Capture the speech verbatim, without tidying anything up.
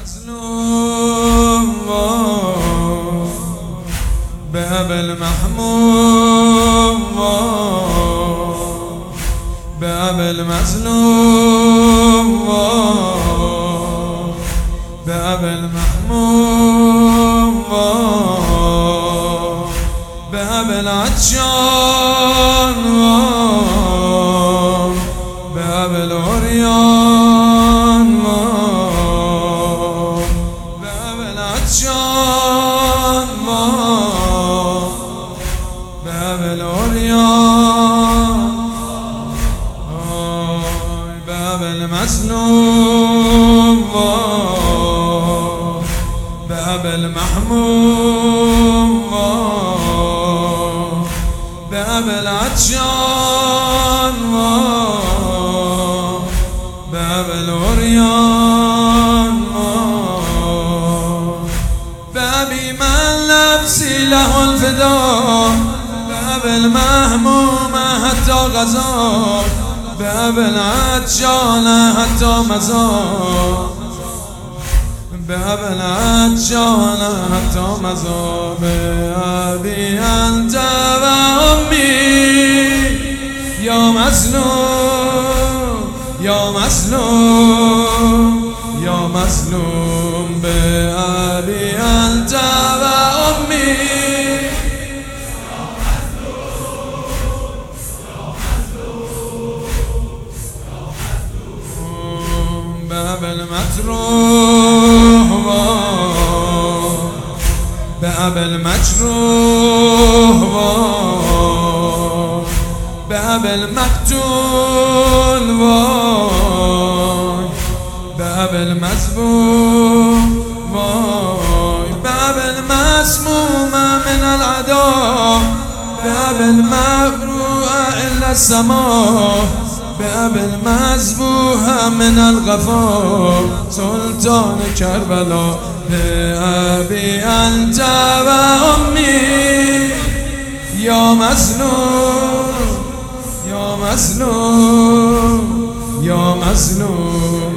مظلوم بأبي المحموم بأبي المظلوم بأبي المحموم بأبي العطشان بأبي العريان بأبي العطشان بأبي العريان بأبي المظلوم بأبي المحموم بأبي العطشان بأبي العريان بأبي من نفسي له الفداء بأبي المهموم حتى غزا بأبي العطشان حتى مزا بأبي العطشان حتى مزا بأبي أنت وأمي يا مظلوم يا مظلوم يا مظلوم بأبي أنت وأمي بأبي المجروح بأبي المجروح بأبي المقتول بأبي المذبوح بأبي المسموم من العدو بأبي المبروء إلا السماء بأبي المذبوح من الغفور سلطان كربلاء بأبي أنت وأمي يا مظلوم يا مظلوم يا مظلوم